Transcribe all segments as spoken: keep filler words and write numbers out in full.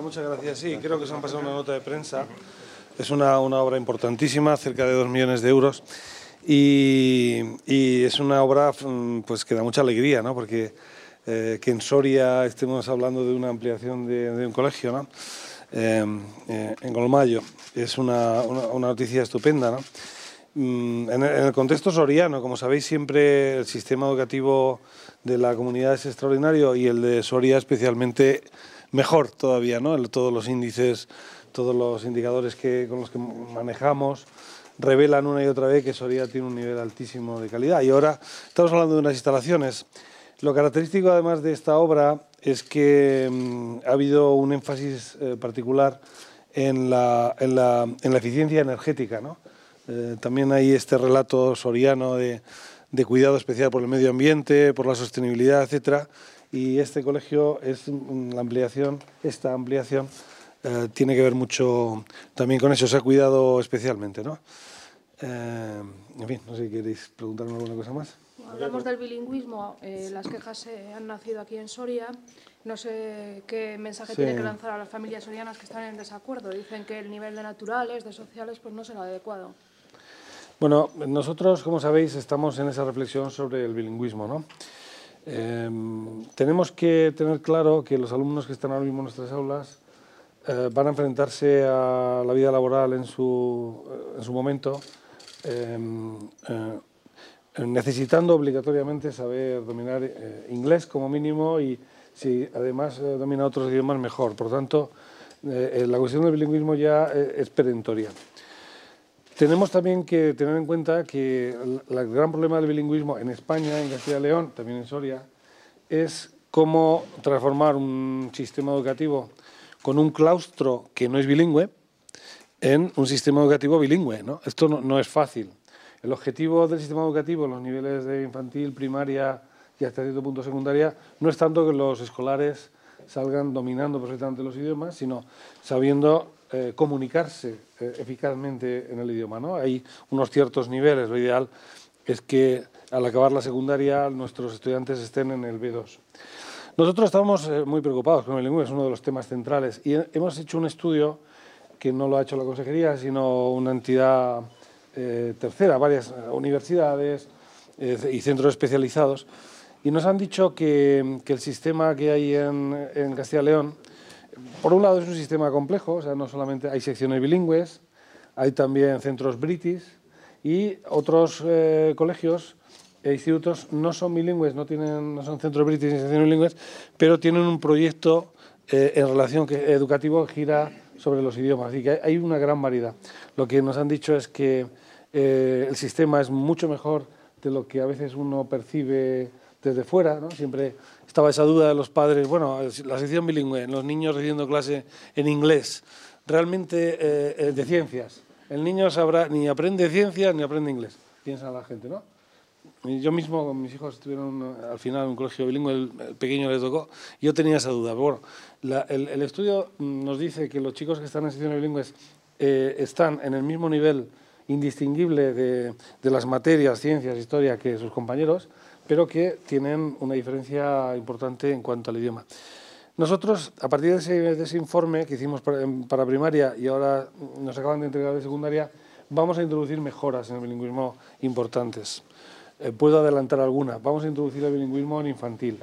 Muchas, muchas gracias. Sí, creo que se han pasado una nota de prensa. Es una, una obra importantísima, cerca de dos millones de euros. Y, y es una obra pues, que da mucha alegría, ¿no? Porque eh, que en Soria estemos hablando de una ampliación de, de un colegio, ¿no? Eh, eh, en Golmayo. Es una, una, una noticia estupenda, ¿no? En el, en el contexto soriano, como sabéis, siempre el sistema educativo de la comunidad es extraordinario y el de Soria especialmente mejor todavía, ¿no? El, todos los índices, todos los indicadores que, con los que manejamos revelan una y otra vez que Soria tiene un nivel altísimo de calidad. Y ahora estamos hablando de unas instalaciones. Lo característico, además, de esta obra es que mmm, ha habido un énfasis eh, particular en la, en, la, en la eficiencia energética, ¿no? Eh, también hay este relato soriano de, de cuidado especial por el medio ambiente, por la sostenibilidad, etcétera. Y este colegio es la ampliación, esta ampliación eh, tiene que ver mucho también con eso, se ha cuidado especialmente, ¿no? Eh, en fin, no sé si queréis preguntarme alguna cosa más. Hablamos del bilingüismo, eh, las quejas eh, han nacido aquí en Soria. No sé qué mensaje sí. tiene que lanzar a las familias sorianas que están en desacuerdo. Dicen que el nivel de naturales, de sociales, pues no será adecuado. Bueno, nosotros, como sabéis, estamos en esa reflexión sobre el bilingüismo, ¿no? Eh, tenemos que tener claro que los alumnos que están ahora mismo en nuestras aulas eh, van a enfrentarse a la vida laboral en su, en su momento eh, eh, necesitando obligatoriamente saber dominar eh, inglés como mínimo y si además eh, domina otros idiomas mejor. Por tanto, eh, la cuestión del bilingüismo ya eh, es perentoria. Tenemos también que tener en cuenta que el, el gran problema del bilingüismo en España, en Castilla y León, también en Soria, es cómo transformar un sistema educativo con un claustro que no es bilingüe en un sistema educativo bilingüe, ¿no? Esto no, no es fácil. El objetivo del sistema educativo en los niveles de infantil, primaria y hasta cierto punto secundaria no es tanto que los escolares salgan dominando perfectamente los idiomas, sino sabiendo eh, comunicarse eh, eficazmente en el idioma, ¿no? Hay unos ciertos niveles. Lo ideal es que al acabar la secundaria nuestros estudiantes estén en el B dos. Nosotros estamos eh, muy preocupados con el bilingüismo, es uno de los temas centrales y hemos hecho un estudio que no lo ha hecho la consejería, sino una entidad eh, tercera, varias universidades eh, y centros especializados, y nos han dicho que, que el sistema que hay en, en Castilla y León, por un lado es un sistema complejo, o sea, no solamente hay secciones bilingües, hay también centros british y otros eh, colegios e institutos no son bilingües, no, tienen, no son centros british ni secciones bilingües, pero tienen un proyecto eh, en relación que, educativo que gira sobre los idiomas, y que hay una gran variedad. Lo que nos han dicho es que eh, el sistema es mucho mejor de lo que a veces uno percibe desde fuera, ¿no? Siempre estaba esa duda de los padres, bueno, la sección bilingüe, los niños recibiendo clase en inglés, realmente eh, de ciencias. El niño sabrá, ni aprende ciencias ni aprende inglés, piensa la gente, ¿no? Yo mismo, con mis hijos estuvieron al final en un colegio bilingüe, el, el pequeño le tocó, yo tenía esa duda. Pero bueno, la, el, el estudio nos dice que los chicos que están en secciones bilingües eh, están en el mismo nivel indistinguible de, de las materias, ciencias, historia, que sus compañeros, pero que tienen una diferencia importante en cuanto al idioma. Nosotros, a partir de ese, de ese informe que hicimos para, para primaria y ahora nos acaban de entregar de secundaria, vamos a introducir mejoras en el bilingüismo importantes. Eh, puedo adelantar alguna. Vamos a introducir el bilingüismo en infantil,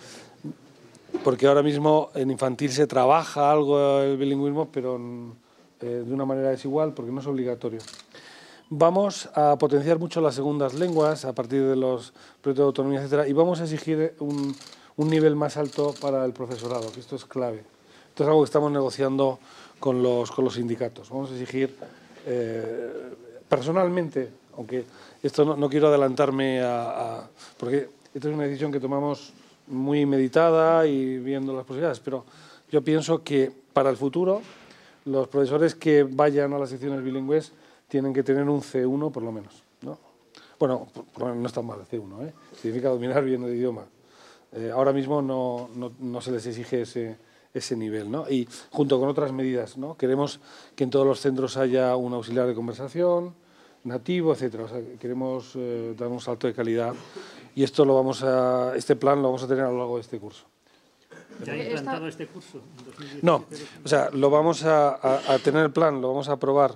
porque ahora mismo en infantil se trabaja algo el bilingüismo, pero eh, de una manera desigual, porque no es obligatorio. Vamos a potenciar mucho las segundas lenguas a partir de los proyectos de autonomía, etcétera, y vamos a exigir un, un nivel más alto para el profesorado, que esto es clave. Esto es algo que estamos negociando con los, con los sindicatos. Vamos a exigir eh, personalmente, aunque esto no, no quiero adelantarme a, a... porque esta es una decisión que tomamos muy meditada y viendo las posibilidades, pero yo pienso que para el futuro los profesores que vayan a las secciones bilingües tienen que tener un C uno por lo menos, ¿no? Bueno, no está mal el C uno, ¿eh? Significa dominar bien el idioma. Eh, ahora mismo no, no, no se les exige ese, ese nivel, ¿no? Y junto con otras medidas, ¿no? Queremos que en todos los centros haya un auxiliar de conversación, nativo, etcétera. O sea, queremos eh, dar un salto de calidad y esto lo vamos a, este plan lo vamos a tener a lo largo de este curso. ¿Ya ha implantado este curso? En dos mil diecisiete? No, o sea, lo vamos a, a, a tener el plan, lo vamos a aprobar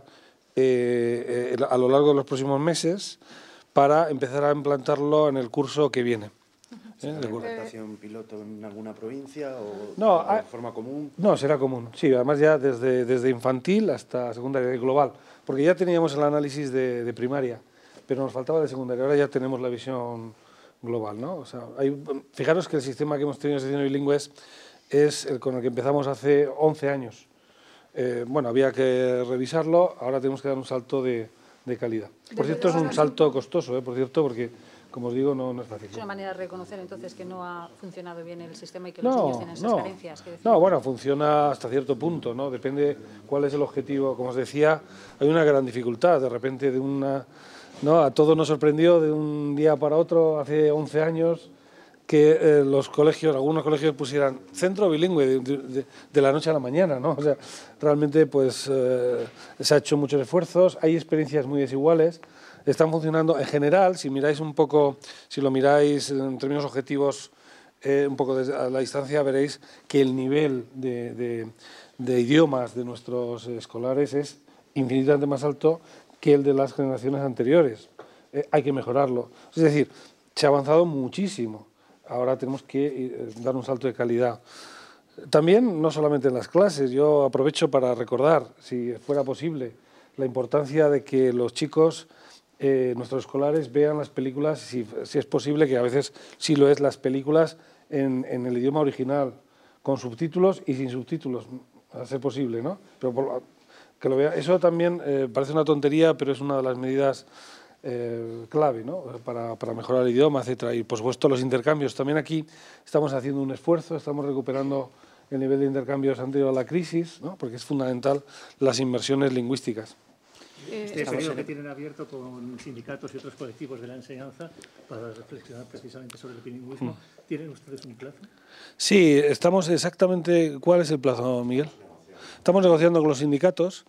eh, eh, a lo largo de los próximos meses para empezar a implantarlo en el curso que viene. ¿Será una implantación piloto en alguna provincia o no, de forma común? No, será común, sí, además ya desde, desde infantil hasta secundaria global, porque ya teníamos el análisis de, de primaria, pero nos faltaba de secundaria, ahora ya tenemos la visión global, ¿no? O sea, hay, fijaros que el sistema que hemos tenido de enseñanza bilingües es el con el que empezamos hace once años. Eh, bueno, había que revisarlo, ahora tenemos que dar un salto de, de calidad. Por cierto, es un salto costoso, ¿eh? Por cierto, porque, como os digo, no, no es fácil. Es una manera de reconocer entonces que no ha funcionado bien el sistema y que los No, niños tienen esas no. carencias. Que No, bueno, funciona hasta cierto punto, ¿no? Depende cuál es el objetivo. Como os decía, hay una gran dificultad. De repente, de una, ¿no? A todos nos sorprendió de un día para otro, hace once años, que eh, los colegios, algunos colegios pusieran centro bilingüe de, de, de la noche a la mañana, ¿no? O sea, realmente, pues, eh, se ha hecho muchos esfuerzos, hay experiencias muy desiguales. Están funcionando en general, si miráis un poco, si lo miráis en términos objetivos, eh, un poco desde a la distancia, veréis que el nivel de, de, de idiomas de nuestros escolares es infinitamente más alto que el de las generaciones anteriores. Eh, hay que mejorarlo. Es decir, se ha avanzado muchísimo. Ahora tenemos que eh, dar un salto de calidad. También, no solamente en las clases, yo aprovecho para recordar, si fuera posible, la importancia de que los chicos... Eh, nuestros escolares vean las películas, si, si es posible, que a veces sí lo es, las películas en, en el idioma original, con subtítulos y sin subtítulos, a ser posible, ¿no? Pero por, que lo vea. Eso también eh, parece una tontería, pero es una de las medidas eh, clave, ¿no? para, para mejorar el idioma, etcétera. Y, por supuesto, los intercambios. También aquí estamos haciendo un esfuerzo, estamos recuperando el nivel de intercambios anterior a la crisis, ¿no? Porque es fundamental las inversiones lingüísticas. Este periodo que tienen abierto con sindicatos y otros colectivos de la enseñanza para reflexionar precisamente sobre el bilingüismo, ¿tienen ustedes un plazo? Sí, estamos exactamente... ¿Cuál es el plazo, Miguel? Estamos negociando con los sindicatos.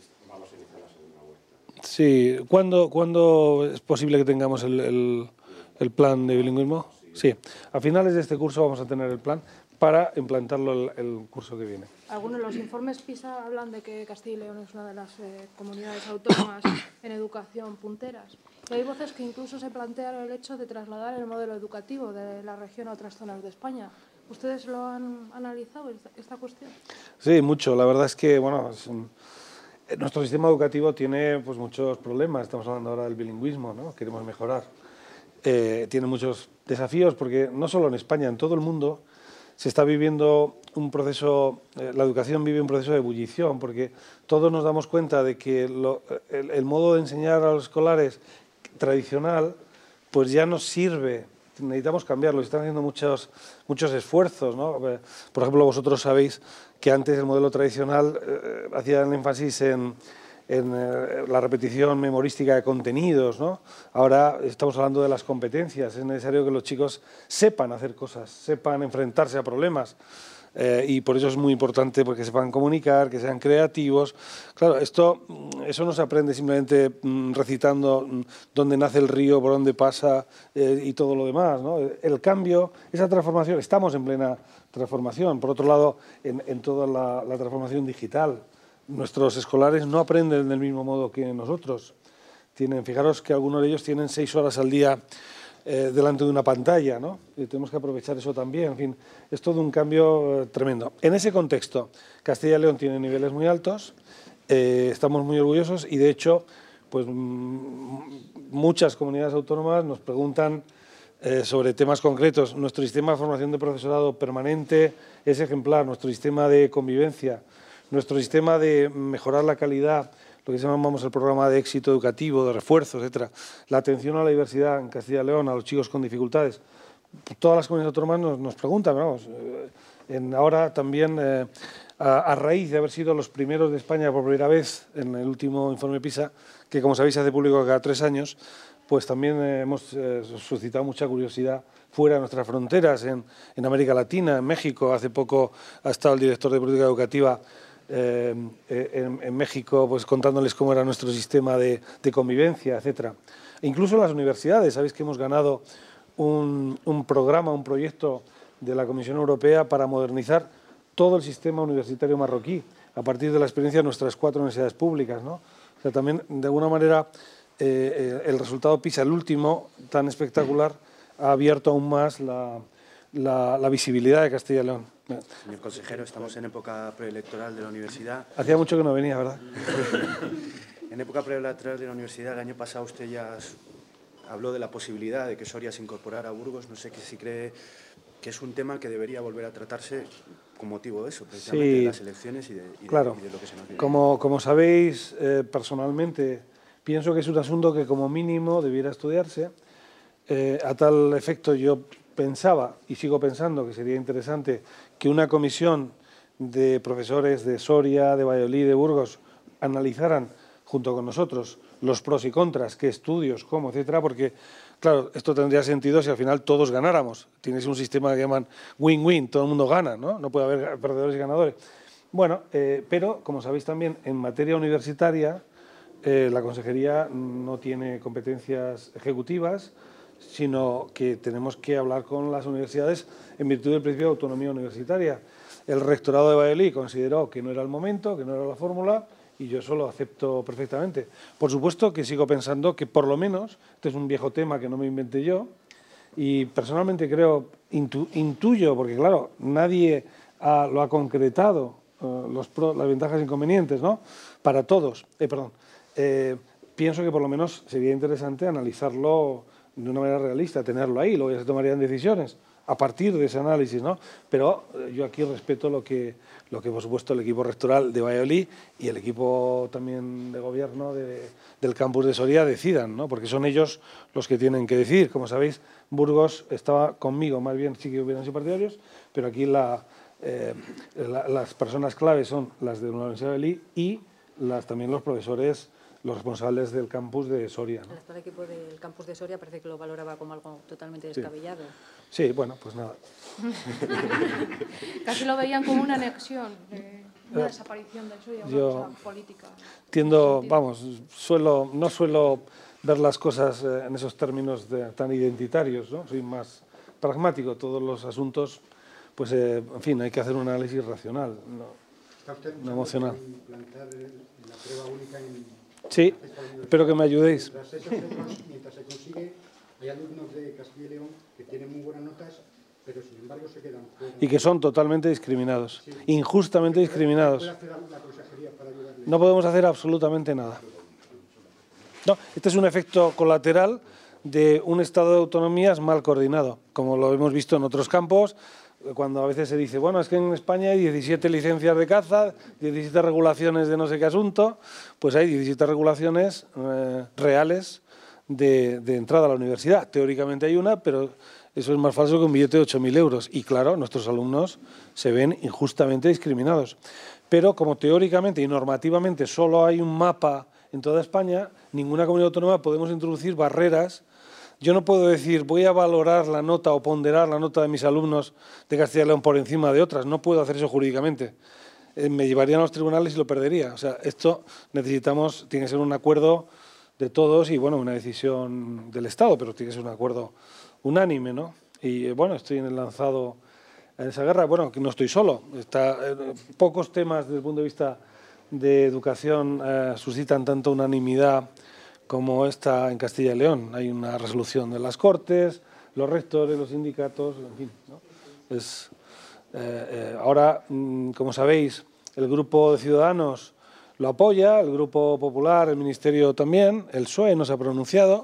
Sí, ¿cuándo, ¿cuándo es posible que tengamos el, el, el plan de bilingüismo? Sí, a finales de este curso vamos a tener el plan para implantarlo el, el curso que viene. Algunos de los informes PISA hablan de que Castilla y León es una de las eh, comunidades autónomas en educación punteras. Y hay voces que incluso se plantean el hecho de trasladar el modelo educativo de la región a otras zonas de España. ¿Ustedes lo han analizado, esta, esta cuestión? Sí, mucho. La verdad es que bueno, es un, nuestro sistema educativo tiene pues, muchos problemas. Estamos hablando ahora del bilingüismo, ¿no? Queremos mejorar. Eh, tiene muchos desafíos porque no solo en España, en todo el mundo se está viviendo un proceso, eh, la educación vive un proceso de ebullición, porque todos nos damos cuenta de que lo, el, el modo de enseñar a los escolares tradicional pues ya no sirve, necesitamos cambiarlo, están haciendo muchos, muchos esfuerzos, ¿no? Por ejemplo, vosotros sabéis que antes el modelo tradicional eh, hacía el énfasis en, en eh, la repetición memorística de contenidos, ¿no? Ahora estamos hablando de las competencias, es necesario que los chicos sepan hacer cosas, sepan enfrentarse a problemas. Eh, y por eso es muy importante porque sepan comunicar, que sean creativos. Claro, esto, eso no se aprende simplemente mm, recitando mm, dónde nace el río, por dónde pasa eh, y todo lo demás, ¿no? El cambio, esa transformación, estamos en plena transformación. Por otro lado, en, en toda la, la transformación digital, nuestros escolares no aprenden del mismo modo que nosotros. Tienen, fijaros que algunos de ellos tienen seis horas al día Eh, delante de una pantalla, ¿no? Y tenemos que aprovechar eso también. En fin, es todo un cambio eh, tremendo. En ese contexto, Castilla y León tiene niveles muy altos, eh, estamos muy orgullosos y, de hecho, pues muchas comunidades autónomas nos preguntan eh, sobre temas concretos. Nuestro sistema de formación de profesorado permanente es ejemplar, nuestro sistema de convivencia, nuestro sistema de mejorar la calidad, lo que llamamos el programa de éxito educativo, de refuerzo, etcétera. La atención a la diversidad en Castilla y León, a los chicos con dificultades. Todas las comunidades autónomas nos, nos preguntan, vamos, en, ahora también, eh, a, a raíz de haber sido los primeros de España por primera vez en el último informe PISA, que como sabéis se hace público cada tres años, pues también eh, hemos eh, suscitado mucha curiosidad fuera de nuestras fronteras, en, en América Latina, en México. Hace poco ha estado el director de política educativa Eh, en, en México, pues contándoles cómo era nuestro sistema de, de convivencia, etcétera. E incluso las universidades, sabéis que hemos ganado un, un programa, un proyecto de la Comisión Europea para modernizar todo el sistema universitario marroquí, a partir de la experiencia de nuestras cuatro universidades públicas, ¿no? O sea, también, de alguna manera, eh, el resultado PISA, el último, tan espectacular, ha abierto aún más la, la, la visibilidad de Castilla y León. Señor consejero, estamos en época preelectoral de la universidad. Hacía mucho que no venía, ¿verdad? En época preelectoral de la universidad, el año pasado usted ya habló de la posibilidad de que Soria se incorporara a Burgos. No sé si cree que es un tema que debería volver a tratarse con motivo de eso, precisamente sí, de las elecciones y de, y de, claro. y de lo que se nos viene. Como, como sabéis, eh, personalmente, pienso que es un asunto que como mínimo debiera estudiarse. Eh, a tal efecto, yo pensaba y sigo pensando que sería interesante que una comisión de profesores de Soria, de Valladolid, de Burgos, analizaran junto con nosotros los pros y contras, qué estudios, cómo, etcétera, porque, claro, esto tendría sentido si al final todos ganáramos. Tienes un sistema que llaman win-win, todo el mundo gana, ¿no? No puede haber perdedores y ganadores. Bueno, eh, pero, como sabéis también, en materia universitaria, eh, la Consejería no tiene competencias ejecutivas, sino que tenemos que hablar con las universidades en virtud del principio de autonomía universitaria. El rectorado de Valladolid consideró que no era el momento, que no era la fórmula, y yo eso lo acepto perfectamente. Por supuesto que sigo pensando que por lo menos, este es un viejo tema que no me inventé yo, y personalmente creo, intu, intuyo, porque claro, nadie ha, lo ha concretado, uh, los pro, las ventajas e inconvenientes, ¿no? Para todos, eh, perdón, eh, pienso que por lo menos sería interesante analizarlo de una manera realista, tenerlo ahí, luego ya se tomarían decisiones a partir de ese análisis, ¿no? Pero eh, yo aquí respeto lo que, lo que, por supuesto, el equipo rectoral de Valladolid y el equipo también de gobierno de, del campus de Soria decidan, ¿no? Porque son ellos los que tienen que decidir. Como sabéis, Burgos estaba conmigo, más bien sí que hubieran sido partidarios, pero aquí la, eh, la, las personas claves son las de la Universidad de Valladolid y las, también los profesores, los responsables del campus de Soria, ¿no? El actual equipo del campus de Soria parece que lo valoraba como algo totalmente descabellado. Sí, sí, bueno, pues nada. Casi lo veían como una anexión, eh, una desaparición de Soria, una Yo cosa política. Tiendo, vamos, suelo, no suelo ver las cosas eh, en esos términos de, tan identitarios, ¿no? Soy más pragmático. Todos los asuntos, pues, eh, en fin, hay que hacer un análisis racional, no, ¿Está usted no emocional. implantar la prueba única en... Sí, espero que me ayudéis. Mientras, eso se, mientras se consigue, hay alumnos de Castilla y León que tienen muy buenas notas, pero sin embargo se quedan fuera. Y que son totalmente discriminados, Sí. injustamente discriminados. ¿Puede hacer la consejería para ayudarles? No podemos hacer absolutamente nada. No, este es un efecto colateral de un estado de autonomías mal coordinado, como lo hemos visto en otros campos, cuando a veces se dice, bueno, es que en España hay diecisiete licencias de caza, diecisiete regulaciones de no sé qué asunto, pues hay diecisiete regulaciones eh, reales de, de entrada a la universidad. Teóricamente hay una, pero eso es más falso que un billete de ocho mil euros. Y claro, nuestros alumnos se ven injustamente discriminados. Pero como teóricamente y normativamente solo hay un mapa en toda España, ninguna comunidad autónoma podemos introducir barreras. Yo no puedo decir, voy a valorar la nota o ponderar la nota de mis alumnos de Castilla y León por encima de otras. No puedo hacer eso jurídicamente. Eh, me llevarían a los tribunales y lo perdería. O sea, esto necesitamos, tiene que ser un acuerdo de todos y, bueno, una decisión del Estado, pero tiene que ser un acuerdo unánime, ¿no? Y, eh, bueno, estoy en el lanzado en esa guerra. Bueno, que no estoy solo. Está, eh, pocos temas desde el punto de vista de educación eh, suscitan tanta unanimidad como esta en Castilla y León. Hay una resolución de las Cortes, los rectores, los sindicatos, en fin, ¿no? Es, eh, eh, ahora, mmm, como sabéis, el Grupo de Ciudadanos lo apoya, el Grupo Popular, el Ministerio también, el P S O E no se ha pronunciado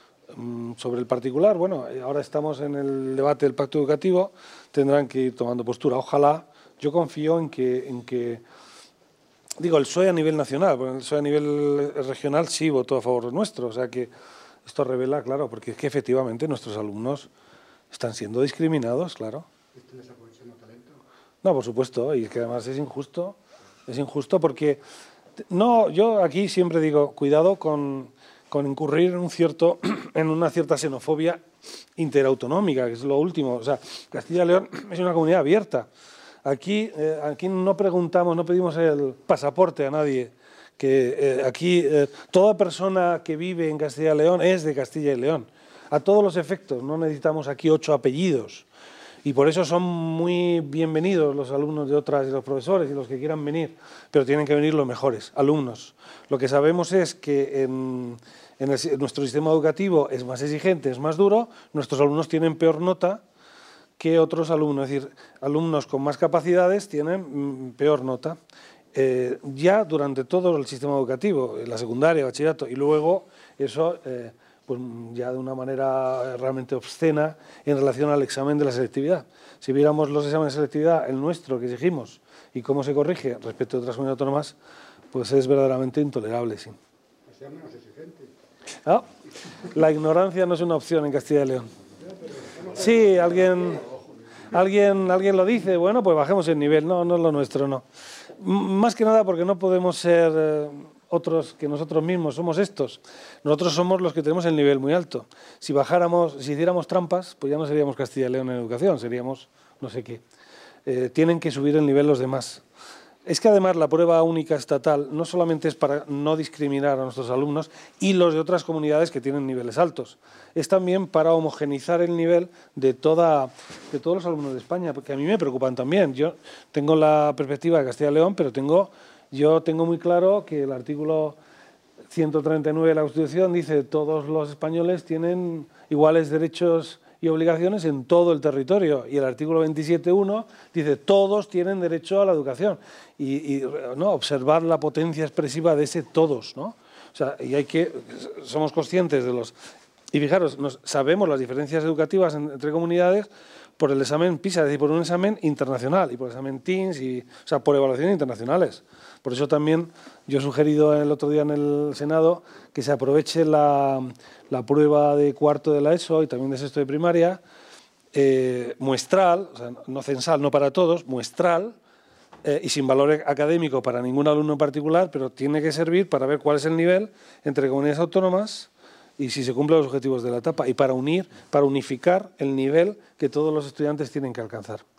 mmm, sobre el particular. Bueno, ahora estamos en el debate del pacto educativo, tendrán que ir tomando postura. Ojalá, yo confío en que... En que Digo, el P S O E a nivel nacional, porque el P S O E a nivel regional sí votó a favor nuestro, o sea que esto revela, claro, porque es que efectivamente nuestros alumnos están siendo discriminados, claro. ¿Esto les aprovechando talento? No, por supuesto, y es que además es injusto, es injusto porque, no, yo aquí siempre digo, cuidado con, con incurrir en, un cierto, en una cierta xenofobia interautonómica, que es lo último, o sea, Castilla y León es una comunidad abierta. Aquí, eh, aquí no preguntamos, no pedimos el pasaporte a nadie. Que eh, aquí eh, toda persona que vive en Castilla y León es de Castilla y León. A todos los efectos, no necesitamos aquí ocho apellidos. Y por eso son muy bienvenidos los alumnos de otras y los profesores y los que quieran venir, pero tienen que venir los mejores alumnos. Lo que sabemos es que en, en, el, en nuestro sistema educativo es más exigente, es más duro, nuestros alumnos tienen peor nota que otros alumnos, es decir, alumnos con más capacidades tienen mm, peor nota. Eh, ya durante todo el sistema educativo, la secundaria, bachillerato, y luego eso... Eh, pues ya de una manera realmente obscena en relación al examen de la selectividad. Si viéramos los exámenes de selectividad, el nuestro que exigimos y cómo se corrige respecto a otras comunidades autónomas, pues es verdaderamente intolerable. Sí. Que sea menos exigente. ¿Ah? La ignorancia no es una opción en Castilla y León. Sí, alguien, alguien, alguien lo dice, bueno, pues bajemos el nivel. No, no es lo nuestro, no. Más que nada porque no podemos ser... Eh, otros que nosotros mismos, somos estos. Nosotros somos los que tenemos el nivel muy alto. Si bajáramos, si hiciéramos trampas, pues ya no seríamos Castilla y León en educación, seríamos no sé qué. Eh, tienen que subir el nivel los demás. Es que además la prueba única estatal no solamente es para no discriminar a nuestros alumnos y los de otras comunidades que tienen niveles altos, es también para homogeneizar el nivel de, toda, de todos los alumnos de España, porque a mí me preocupan también. Yo tengo la perspectiva de Castilla y León, pero tengo... Yo tengo muy claro que el artículo ciento treinta y nueve de la Constitución dice que todos los españoles tienen iguales derechos y obligaciones en todo el territorio. Y el artículo veintisiete punto uno dice todos tienen derecho a la educación. Y, y ¿no? observar la potencia expresiva de ese todos, ¿no? O sea, y hay que, somos conscientes de los... Y fijaros, nos, sabemos las diferencias educativas entre comunidades por el examen PISA, es decir, por un examen internacional y por el examen TIMSS, y, o sea, por evaluaciones internacionales. Por eso también yo he sugerido el otro día en el Senado que se aproveche la, la prueba de cuarto de la ESO y también de sexto de primaria, eh, muestral, o sea, no censal, no para todos, muestral, eh, y sin valor académico para ningún alumno en particular, pero tiene que servir para ver cuál es el nivel entre comunidades autónomas y si se cumplen los objetivos de la etapa, y para unir, para unificar el nivel que todos los estudiantes tienen que alcanzar.